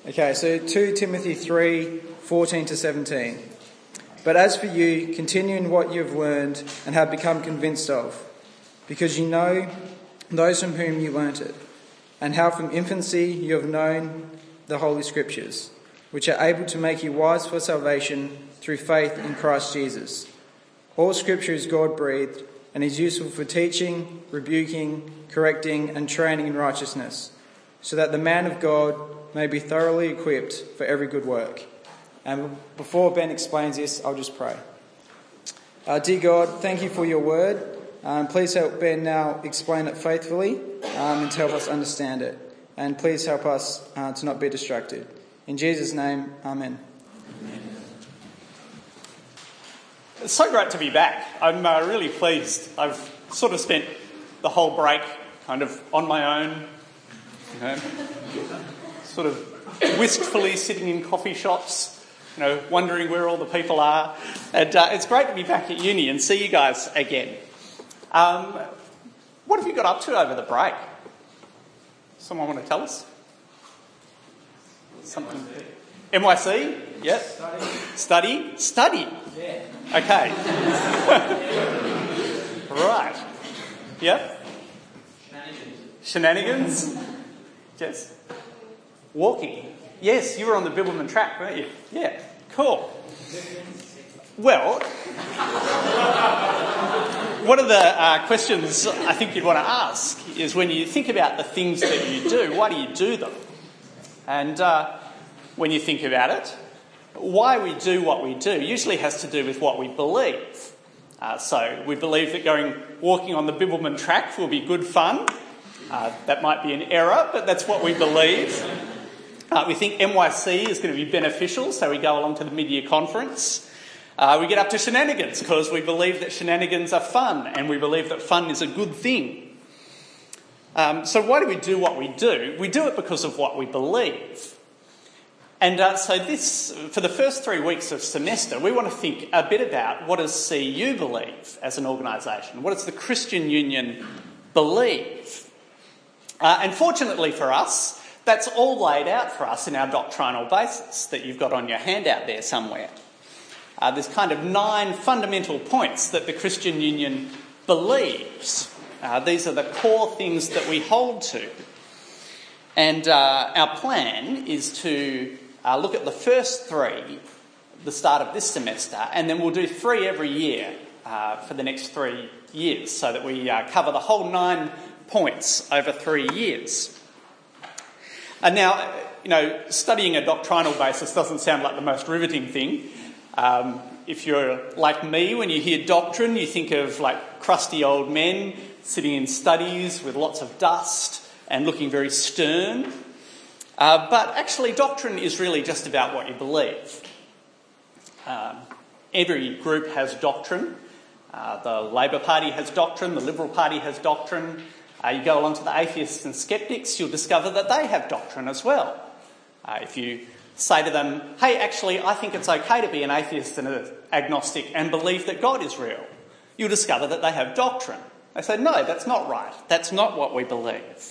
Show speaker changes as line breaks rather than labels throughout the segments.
Okay, so 2 Timothy 3:14 to 17. But as for you, continue in what you have learned and have become convinced of, because you know those from whom you learnt it, and how from infancy you have known the Holy Scriptures, which are able to make you wise for salvation through faith in Christ Jesus. All Scripture is God-breathed and is useful for teaching, rebuking, correcting and training in righteousness, so that the man of God may be thoroughly equipped for every good work. And before Ben explains this, I'll just pray. Dear God, thank you for your word. Please help Ben now explain it faithfully and to help us understand it. And please help us to not be distracted. In Jesus' name, amen.
It's so great to be back. I'm really pleased. I've sort of spent the whole break kind of on my own, sort of wistfully sitting in coffee shops, wondering where all the people are. And it's great to be back at uni and see you guys again. What have you got up to over the break? Someone want to tell us? Something. NYC? Yep. Study?
Yeah.
Okay. Right. Yep. Shenanigans? Yes. Walking? Yes, you were on the Bibbulmun track, weren't you? Yeah. Cool. Well, one of the questions I think you'd want to ask is, when you think about the things that you do, why do you do them? And when you think about it, why we do what we do usually has to do with what we believe. So we believe that walking on the Bibbulmun track will be good fun. That might be an error, but that's what we believe. We think NYC is going to be beneficial, so we go along to the mid-year conference. We get up to shenanigans because we believe that shenanigans are fun, and we believe that fun is a good thing. So why do we do what we do? We do it because of what we believe. And so for the first 3 weeks of semester, we want to think a bit about, what does CU believe as an organisation? What does the Christian Union believe? And fortunately for us, that's all laid out for us in our doctrinal basis that you've got on your handout there somewhere. There's kind of 9 fundamental points that the Christian Union believes. These are the core things that we hold to. And our plan is to look at the first 3, the start of this semester, and then we'll do 3 every year for the next 3 years, so that we cover the whole 9 points over 3 years. And now, studying a doctrinal basis doesn't sound like the most riveting thing. If you're like me, when you hear doctrine, you think of like crusty old men sitting in studies with lots of dust and looking very stern. But actually, doctrine is really just about what you believe. Every group has doctrine. The Labor Party has doctrine, the Liberal Party has doctrine. You go along to the atheists and sceptics, you'll discover that they have doctrine as well. If you say to them, hey, actually, I think it's okay to be an atheist and an agnostic and believe that God is real, you'll discover that they have doctrine. They say, no, that's not right. That's not what we believe.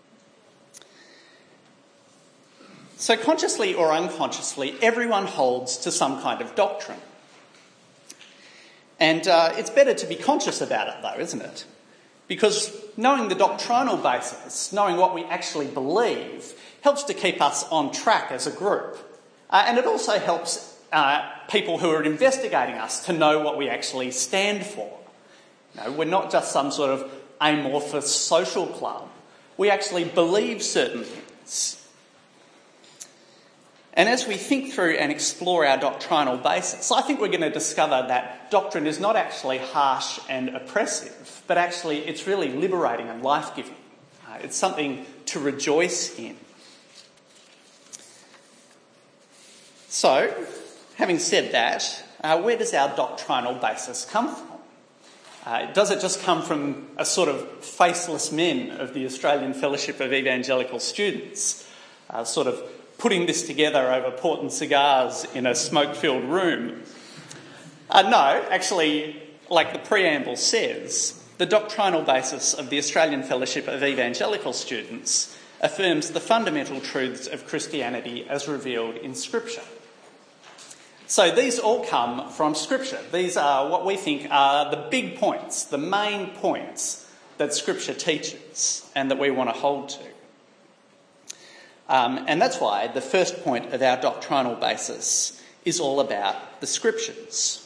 So consciously or unconsciously, everyone holds to some kind of doctrine. And it's better to be conscious about it, though, isn't it? Because knowing the doctrinal basis, knowing what we actually believe, helps to keep us on track as a group. And it also helps people who are investigating us to know what we actually stand for. We're not just some sort of amorphous social club. We actually believe certain things. And as we think through and explore our doctrinal basis, I think we're going to discover that doctrine is not actually harsh and oppressive, but actually it's really liberating and life-giving. It's something to rejoice in. So, having said that, where does our doctrinal basis come from? Does it just come from a sort of faceless men of the Australian Fellowship of Evangelical Students, sort of putting this together over port and cigars in a smoke-filled room? No, actually, like the preamble says, the doctrinal basis of the Australian Fellowship of Evangelical Students affirms the fundamental truths of Christianity as revealed in Scripture. So these all come from Scripture. These are what we think are the big points, the main points that Scripture teaches and that we want to hold to. And that's why the first point of our doctrinal basis is all about the Scriptures.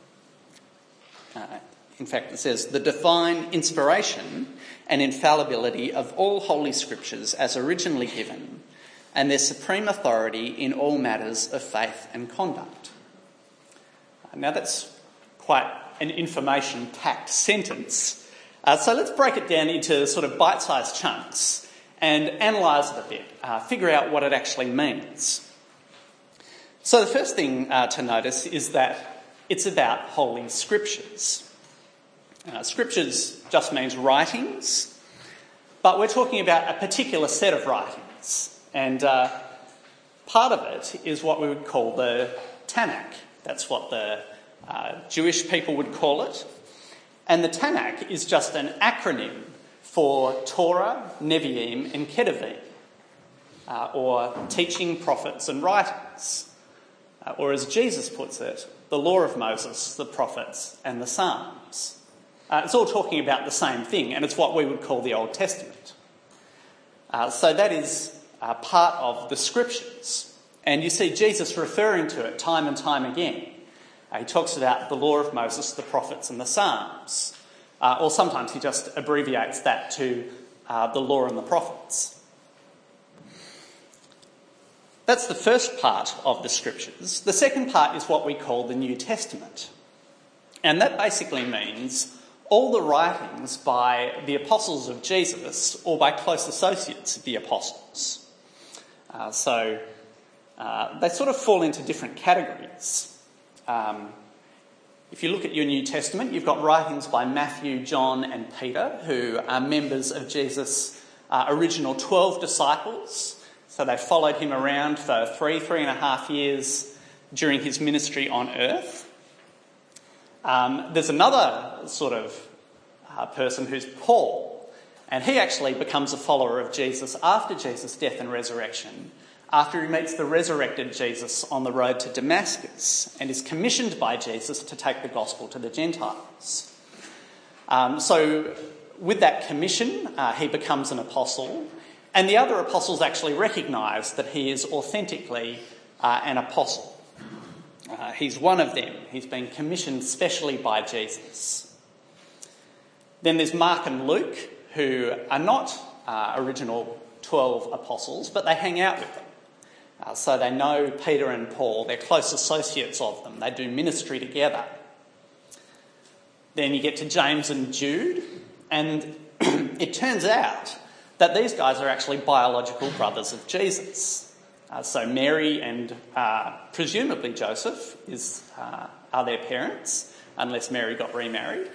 In fact, it says, the divine inspiration and infallibility of all Holy Scriptures as originally given, and their supreme authority in all matters of faith and conduct. Now that's quite an information-packed sentence. So let's break it down into sort of bite-sized chunks and analyse it a bit, figure out what it actually means. So the first thing to notice is that it's about Holy Scriptures. Scriptures just means writings, but we're talking about a particular set of writings, and part of it is what we would call the Tanakh. That's what the Jewish people would call it. And the Tanakh is just an acronym for Torah, Nevi'im and Ketuvim, or teaching, prophets and writings. Or as Jesus puts it, the law of Moses, the prophets and the Psalms. It's all talking about the same thing, and it's what we would call the Old Testament. So that is part of the Scriptures. And you see Jesus referring to it time and time again. He talks about the law of Moses, the prophets and the Psalms. Or sometimes he just abbreviates that to the law and the prophets. That's the first part of the Scriptures. The second part is what we call the New Testament. And that basically means all the writings by the apostles of Jesus or by close associates of the apostles. So they sort of fall into different categories. If you look at your New Testament, you've got writings by Matthew, John and Peter, who are members of Jesus' original 12 disciples. So they followed him around for 3.5 years during his ministry on earth. There's another sort of person who's Paul, and he actually becomes a follower of Jesus after Jesus' death and resurrection, after he meets the resurrected Jesus on the road to Damascus and is commissioned by Jesus to take the gospel to the Gentiles. So with that commission, he becomes an apostle, and the other apostles actually recognise that he is authentically an apostle. He's one of them. He's been commissioned specially by Jesus. Then there's Mark and Luke, who are not original 12 apostles, but they hang out with them. So they know Peter and Paul. They're close associates of them. They do ministry together. Then you get to James and Jude, and it turns out that these guys are actually biological brothers of Jesus. So Mary and presumably Joseph are their parents, unless Mary got remarried.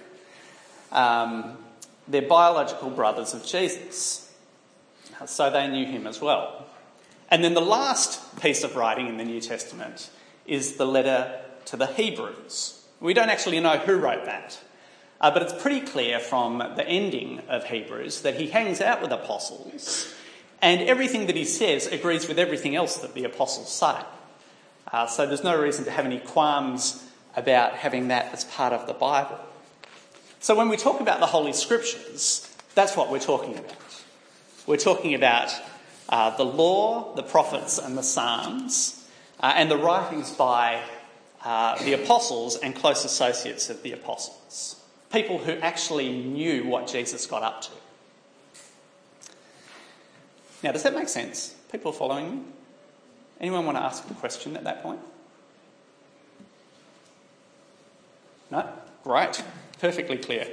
They're biological brothers of Jesus. So they knew him as well. And then the last piece of writing in the New Testament is the letter to the Hebrews. We don't actually know who wrote that, but it's pretty clear from the ending of Hebrews that he hangs out with apostles, and everything that he says agrees with everything else that the apostles say. So there's no reason to have any qualms about having that as part of the Bible. So when we talk about the Holy Scriptures, that's what we're talking about. We're talking about the law, the prophets and the Psalms, and the writings by the apostles and close associates of the apostles. People who actually knew what Jesus got up to. Now, does that make sense? People following me? Anyone want to ask a question at that point? No? Great. Perfectly clear.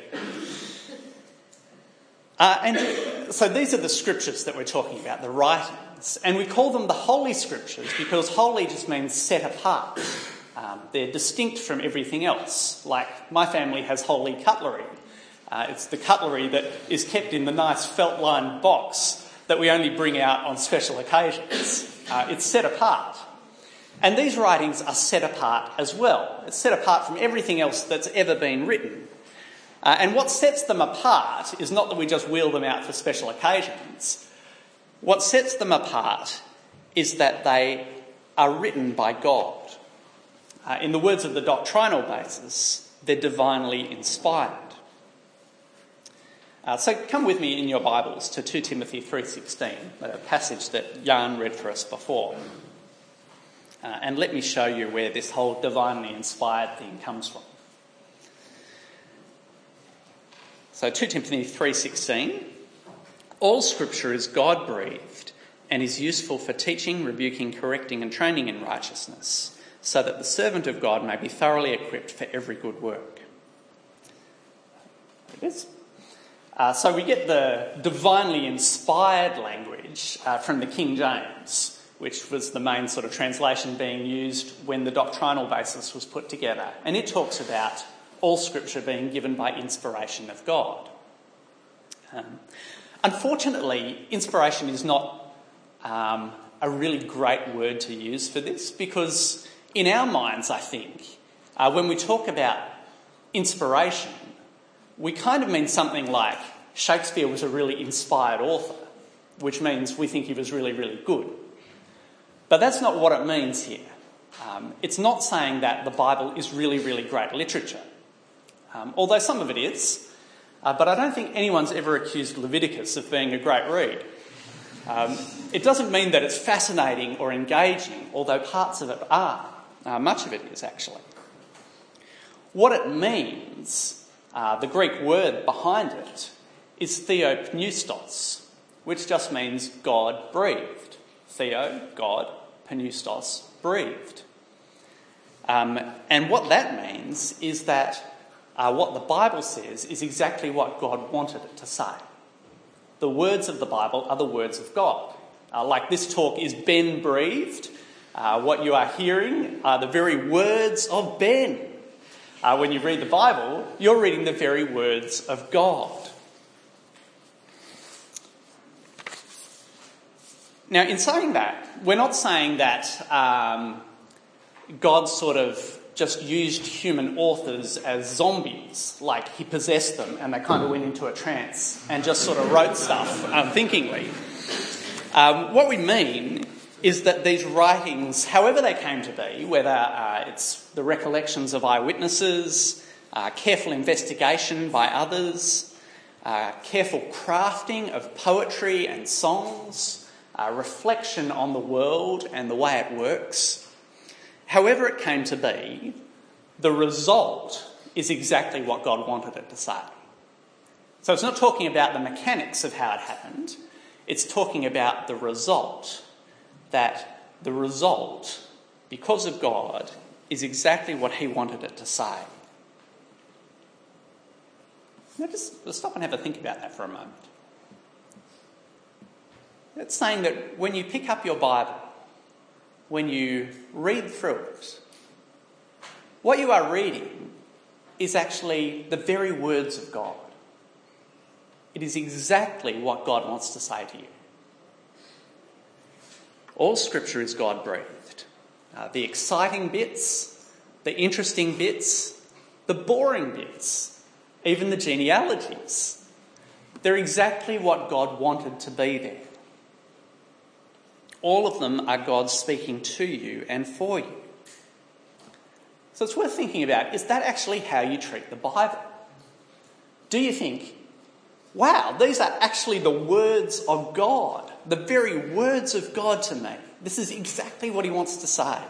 And so these are the scriptures that we're talking about, the writings. And we call them the Holy Scriptures because holy just means set apart. They're distinct from everything else. Like my family has holy cutlery. It's the cutlery that is kept in the nice felt-lined box that we only bring out on special occasions. It's set apart. And these writings are set apart as well. It's set apart from everything else that's ever been written. And what sets them apart is not that we just wheel them out for special occasions. What sets them apart is that they are written by God. In the words of the doctrinal basis, they're divinely inspired. So come with me in your Bibles to 2 Timothy 3:16, a passage that Jan read for us before. And let me show you where this whole divinely inspired thing comes from. So 2 Timothy 3:16, all scripture is God-breathed and is useful for teaching, rebuking, correcting and training in righteousness, so that the servant of God may be thoroughly equipped for every good work. It is. So we get the divinely inspired language from the King James, which was the main sort of translation being used when the doctrinal basis was put together. And it talks about all scripture being given by inspiration of God. Unfortunately, inspiration is not a really great word to use for this, because in our minds, I think, when we talk about inspiration, we kind of mean something like Shakespeare was a really inspired author, which means we think he was really, really good. But that's not what it means here. It's not saying that the Bible is really, really great literature, although some of it is. But I don't think anyone's ever accused Leviticus of being a great read. It doesn't mean that it's fascinating or engaging, although parts of it are. Much of it is, actually. What it means, the Greek word behind it, is theopneustos, which just means God breathed. Theo, God, pneustos, breathed. And what that means is that what the Bible says is exactly what God wanted it to say. The words of the Bible are the words of God. Like this talk is Ben breathed. What you are hearing are the very words of Ben. When you read the Bible, you're reading the very words of God. Now, in saying that, we're not saying that God sort of just used human authors as zombies, like he possessed them and they kind of went into a trance and just sort of wrote stuff unthinkingly. What we mean is that these writings, however they came to be, whether it's the recollections of eyewitnesses, careful investigation by others, careful crafting of poetry and songs, reflection on the world and the way it works, however it came to be, the result is exactly what God wanted it to say. So it's not talking about the mechanics of how it happened, it's talking about the result, that the result, because of God, is exactly what he wanted it to say. Now just stop and have a think about that for a moment. It's saying that when you pick up your Bible, when you read through it, what you are reading is actually the very words of God. It is exactly what God wants to say to you. All scripture is God-breathed. The exciting bits, the interesting bits, the boring bits, even the genealogies, they're exactly what God wanted to be there. All of them are God speaking to you and for you. So it's worth thinking about, is that actually how you treat the Bible? Do you think, wow, these are actually the words of God, the very words of God to me. This is exactly what he wants to say.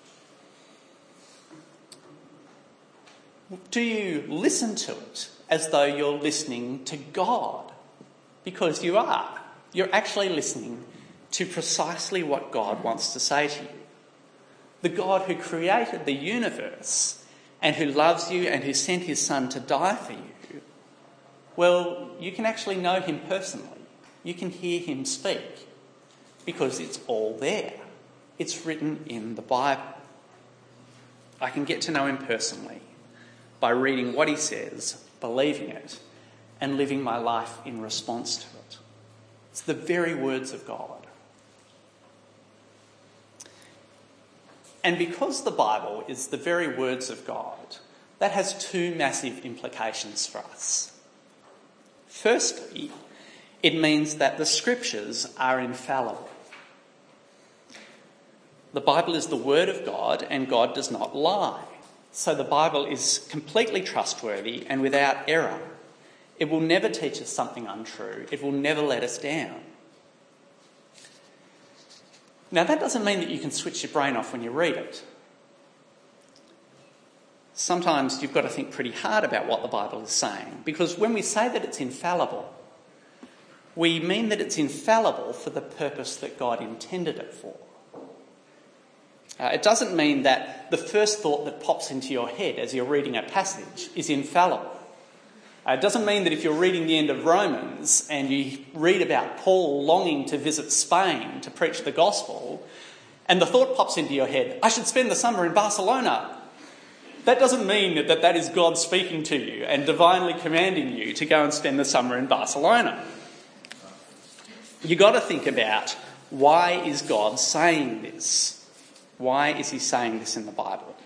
Do you listen to it as though you're listening to God? Because you are. You're actually listening to precisely what God wants to say to you. The God who created the universe and who loves you and who sent his son to die for you, well, you can actually know him personally. You can hear him speak because it's all there. It's written in the Bible. I can get to know him personally by reading what he says, believing it, and living my life in response to it. It's the very words of God. And because the Bible is the very words of God, that has two massive implications for us. Firstly, It means that the scriptures are infallible. The Bible is the word of God, and God does not lie. So the Bible is completely trustworthy and without error. It will never teach us something untrue. It will never let us down. Now, that doesn't mean that you can switch your brain off when you read it. Sometimes you've got to think pretty hard about what the Bible is saying, because when we say that it's infallible, we mean that it's infallible for the purpose that God intended it for. It doesn't mean that the first thought that pops into your head as you're reading a passage is infallible. It doesn't mean that if you're reading the end of Romans and you read about Paul longing to visit Spain to preach the gospel, and the thought pops into your head, I should spend the summer in Barcelona. That doesn't mean that is God speaking to you and divinely commanding you to go and spend the summer in Barcelona. You've got to think about, why is God saying this? Why is he saying this in the Bible?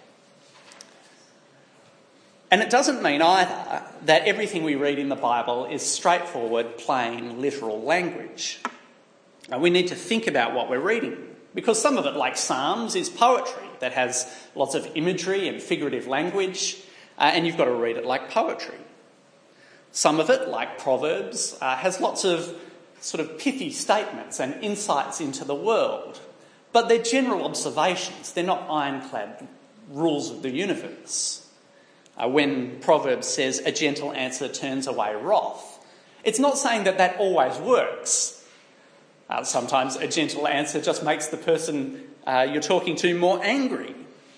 And it doesn't mean either that everything we read in the Bible is straightforward, plain, literal language. We need to think about what we're reading, because some of it, like Psalms, is poetry that has lots of imagery and figurative language, and you've got to read it like poetry. Some of it, like Proverbs, has lots of sort of pithy statements and insights into the world. But they're general observations. They're not ironclad rules of the universe. When Proverbs says a gentle answer turns away wrath, it's not saying that always works. Sometimes a gentle answer just makes the person you're talking to more angry.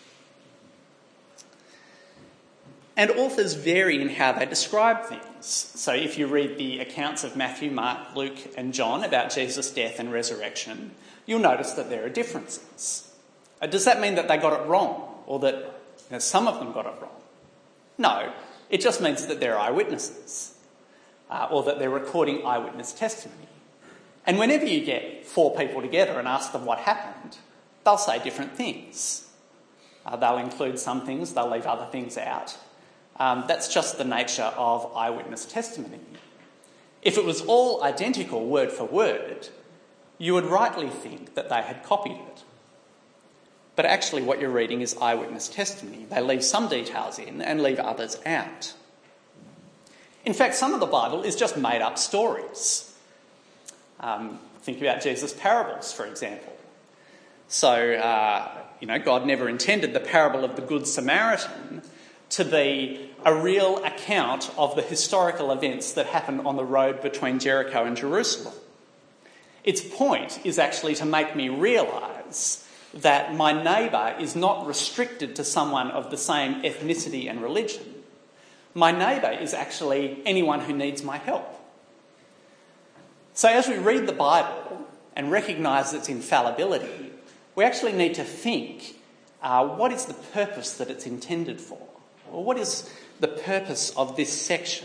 And authors vary in how they describe things. So if you read the accounts of Matthew, Mark, Luke and John about Jesus' death and resurrection, you'll notice that there are differences. Does that mean that they got it wrong, or that some of them got it wrong? No, it just means that they're eyewitnesses, or that they're recording eyewitness testimony. And whenever you get 4 people together and ask them what happened, they'll say different things. They'll include some things, they'll leave other things out. That's just the nature of eyewitness testimony. If it was all identical word for word, you would rightly think that they had copied it. But actually what you're reading is eyewitness testimony. They leave some details in and leave others out. In fact, some of the Bible is just made up stories. Think about Jesus' parables, for example. So, God never intended the parable of the Good Samaritan to be a real account of the historical events that happened on the road between Jericho and Jerusalem. Its point is actually to make me realise that my neighbour is not restricted to someone of the same ethnicity and religion. My neighbour is actually anyone who needs my help. So as we read the Bible and recognise its infallibility, we actually need to think, what is the purpose that it's intended for? Or what is the purpose of this section?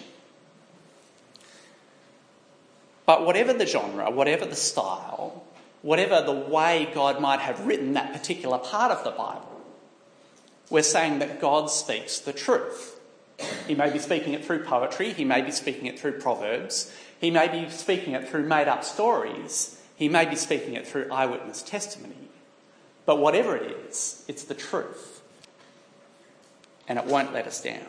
But whatever the genre, whatever the style, whatever the way God might have written that particular part of the Bible, we're saying that God speaks the truth. He may be speaking it through poetry, he may be speaking it through Proverbs, he may be speaking it through made-up stories, he may be speaking it through eyewitness testimony. But whatever it is, it's the truth. And it won't let us down.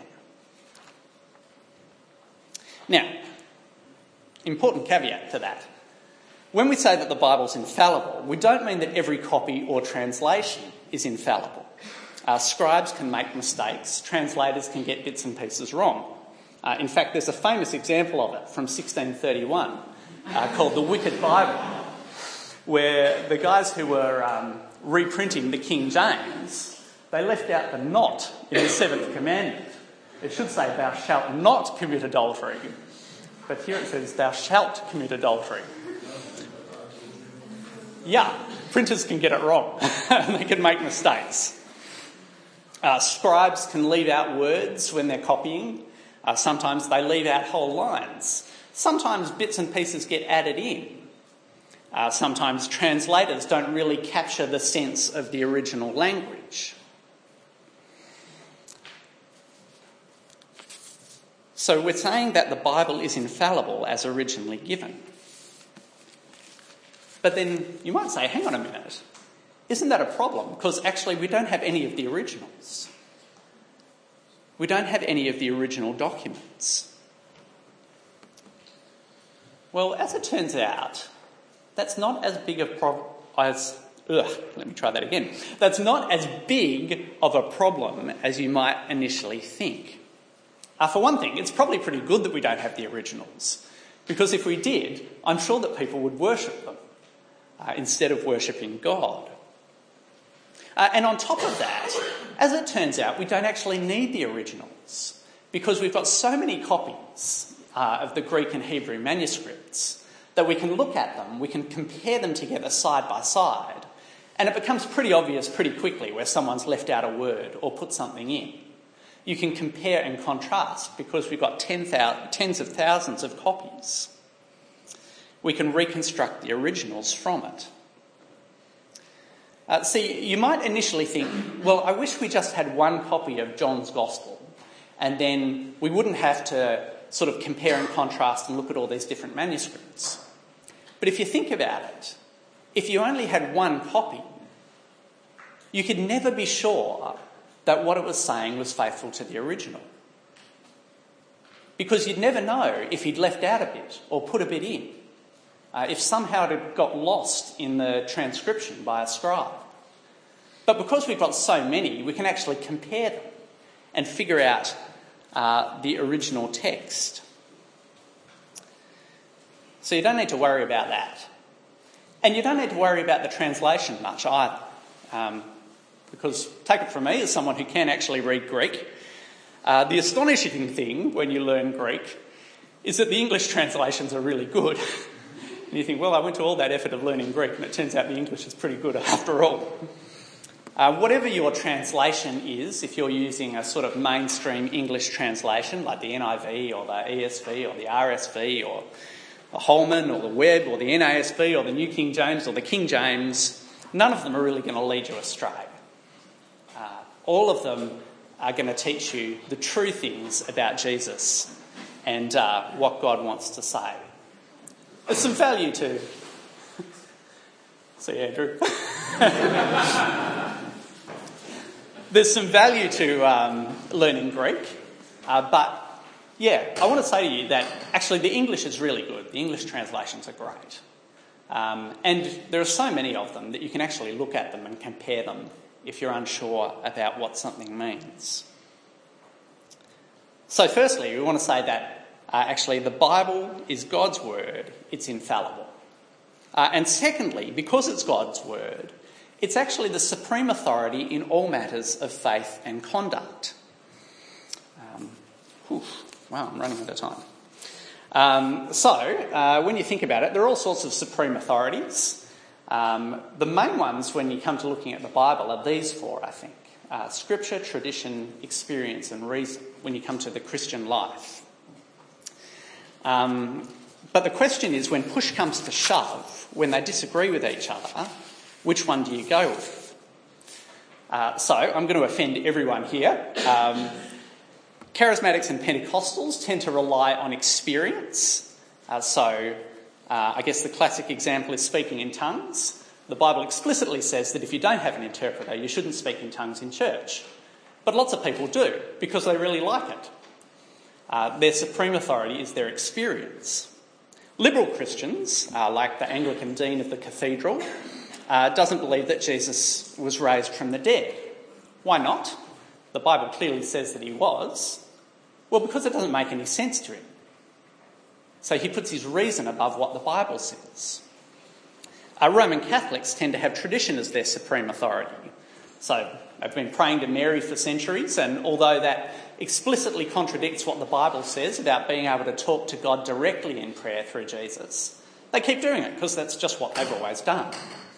Now, important caveat to that. When we say that the Bible's infallible, we don't mean that every copy or translation is infallible. Scribes can make mistakes, translators can get bits and pieces wrong. In fact, there's a famous example of it from 1631 called the Wicked Bible, where the guys who were reprinting the King James, they left out the not in the 7th commandment. It should say, thou shalt not commit adultery. But here it says, thou shalt commit adultery. Yeah, printers can get it wrong. They can make mistakes. Scribes can leave out words when they're copying. Sometimes they leave out whole lines. Sometimes bits and pieces get added in. Sometimes translators don't really capture the sense of the original language. So we're saying that the Bible is infallible as originally given. But then you might say, hang on a minute, isn't that a problem? Because actually we don't have any of the originals. We don't have any of the original documents. Well, as it turns out, that's not as big a problem as... That's not as big of a problem as you might initially think. For one thing, it's probably pretty good that we don't have the originals, because if we did, I'm sure that people would worship them instead of worshipping God. And on top of that, as it turns out, we don't actually need the originals, because we've got so many copies of the Greek and Hebrew manuscripts that we can look at them, we can compare them together side by side, and it becomes pretty obvious pretty quickly where someone's left out a word or put something in. You can compare and contrast because we've got tens of thousands of copies. We can reconstruct the originals from it. See, you might initially think, well, I wish we just had one copy of John's Gospel, and then we wouldn't have to sort of compare and contrast and look at all these different manuscripts. But if you think about it, if you only had one copy, you could never be sure that what it was saying was faithful to the original. Because you'd never know if he'd left out a bit or put a bit in. If somehow it had got lost in the transcription by a scribe. But because we've got so many, we can actually compare them and figure out the original text. So you don't need to worry about that. And you don't need to worry about the translation much either. Because, take it from me, as someone who can actually read Greek, the astonishing thing when you learn Greek is that the English translations are really good. And you think, well, I went to all that effort of learning Greek, and it turns out the English is pretty good after all. Whatever your translation is, if you're using a sort of mainstream English translation like the NIV or the ESV or the RSV or the Holman or the Webb or the NASB or the New King James or the King James, none of them are really going to lead you astray. All of them are going to teach you the true things about Jesus and what God wants to say. There's some value to... See, Andrew? There's some value to learning Greek, but yeah, I want to say to you that actually the English is really good. The English translations are great. And there are so many of them that you can actually look at them and compare them if you're unsure about what something means. So firstly, we want to say that actually the Bible is God's word, it's infallible. And secondly, because it's God's word, it's actually the supreme authority in all matters of faith and conduct. Wow, I'm running out of time. So when you think about it, there are all sorts of supreme authorities. The main ones when you come to looking at the Bible are these four, I think. Scripture, tradition, experience and reason when you come to the Christian life. But the question is, when push comes to shove, when they disagree with each other, which one do you go with? So I'm going to offend everyone here. Charismatics and Pentecostals tend to rely on experience. I guess the classic example is speaking in tongues. The Bible explicitly says that if you don't have an interpreter, you shouldn't speak in tongues in church. But lots of people do, because they really like it. Their supreme authority is their experience. Liberal Christians, like the Anglican Dean of the Cathedral, doesn't believe that Jesus was raised from the dead. Why not? The Bible clearly says that he was. Well, because it doesn't make any sense to him. So he puts his reason above what the Bible says. Roman Catholics tend to have tradition as their supreme authority. So they've been praying to Mary for centuries, and although that explicitly contradicts what the Bible says about being able to talk to God directly in prayer through Jesus, they keep doing it because that's just what they've always done.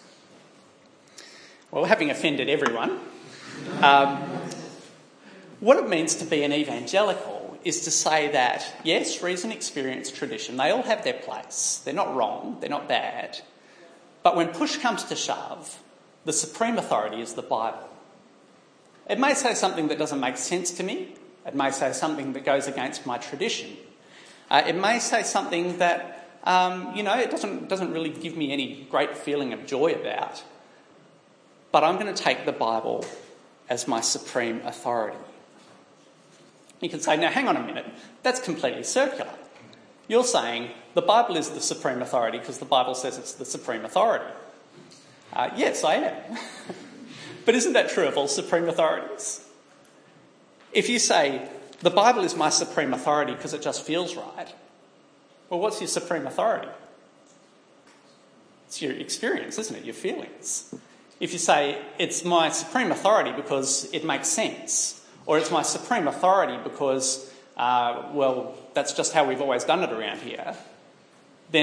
Well, having offended everyone, what it means to be an evangelical is to say that, yes, reason, experience, tradition, they all have their place. They're not wrong, they're not bad. But when push comes to shove, the supreme authority is the Bible. It may say something that doesn't make sense to me. It may say something that goes against my tradition. It may say something that it doesn't really give me any great feeling of joy about. But I'm going to take the Bible as my supreme authority. You can say, now hang on a minute, that's completely circular. You're saying the Bible is the supreme authority because the Bible says it's the supreme authority. Yes, I am. But isn't that true of all supreme authorities? If you say, the Bible is my supreme authority because it just feels right, well, what's your supreme authority? It's your experience, isn't it? Your feelings. If you say, it's my supreme authority because it makes sense, or it's my supreme authority because, that's just how we've always done it around here, then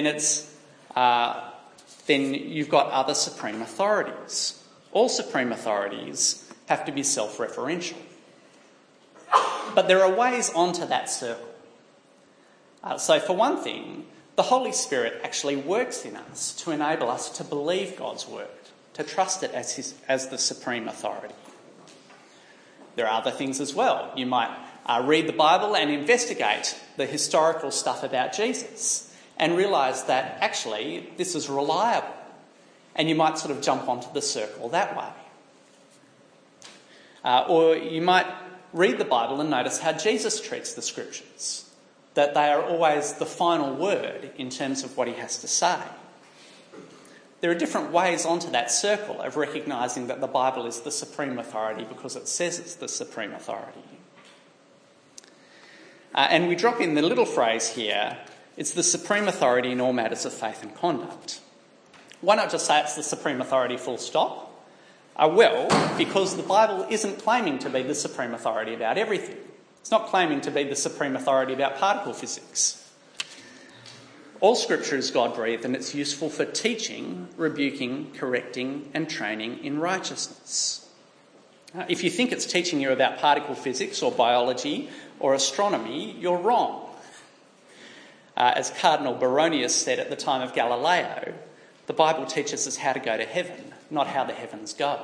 then you've got other supreme authorities. All supreme authorities have to be self-referential. But there are ways onto that circle. So for one thing, the Holy Spirit actually works in us to enable us to believe God's word, to trust it as the supreme authority. There are other things as well. You might read the Bible and investigate the historical stuff about Jesus and realise that actually this is reliable, and you might sort of jump onto the circle that way. Or you might read the Bible and notice how Jesus treats the scriptures, that they are always the final word in terms of what he has to say. There are different ways onto that circle of recognising that the Bible is the supreme authority because it says it's the supreme authority. And we drop in the little phrase here, it's the supreme authority in all matters of faith and conduct. Why not just say it's the supreme authority full stop? Well, because the Bible isn't claiming to be the supreme authority about everything. It's not claiming to be the supreme authority about particle physics. All scripture is God-breathed and it's useful for teaching, rebuking, correcting and training in righteousness. If you think it's teaching you about particle physics or biology or astronomy, you're wrong. As Cardinal Baronius said at the time of Galileo, the Bible teaches us how to go to heaven, not how the heavens go.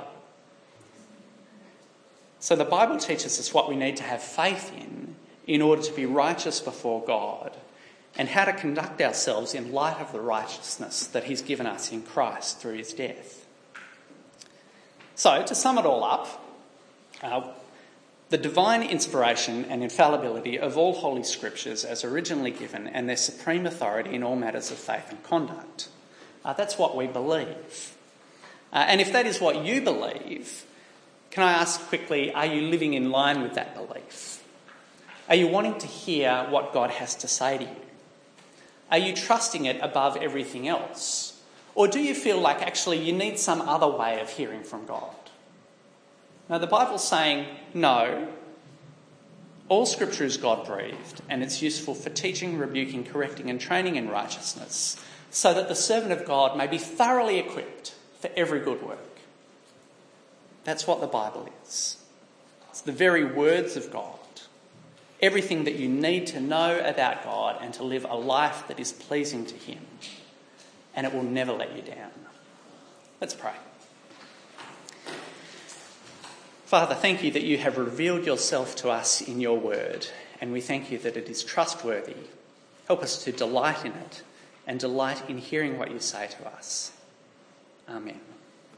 So the Bible teaches us what we need to have faith in order to be righteous before God, and how to conduct ourselves in light of the righteousness that he's given us in Christ through his death. So, to sum it all up, the divine inspiration and infallibility of all Holy Scriptures as originally given and their supreme authority in all matters of faith and conduct. That's what we believe. And if that is what you believe, can I ask quickly, are you living in line with that belief? Are you wanting to hear what God has to say to you? Are you trusting it above everything else? Or do you feel like actually you need some other way of hearing from God? Now, the Bible's saying, no, all scripture is God-breathed and it's useful for teaching, rebuking, correcting and training in righteousness, so that the servant of God may be thoroughly equipped for every good work. That's what the Bible is. It's the very words of God. Everything that you need to know about God and to live a life that is pleasing to him. And it will never let you down. Let's pray. Father, thank you that you have revealed yourself to us in your word, and we thank you that it is trustworthy. Help us to delight in it and delight in hearing what you say to us. Amen.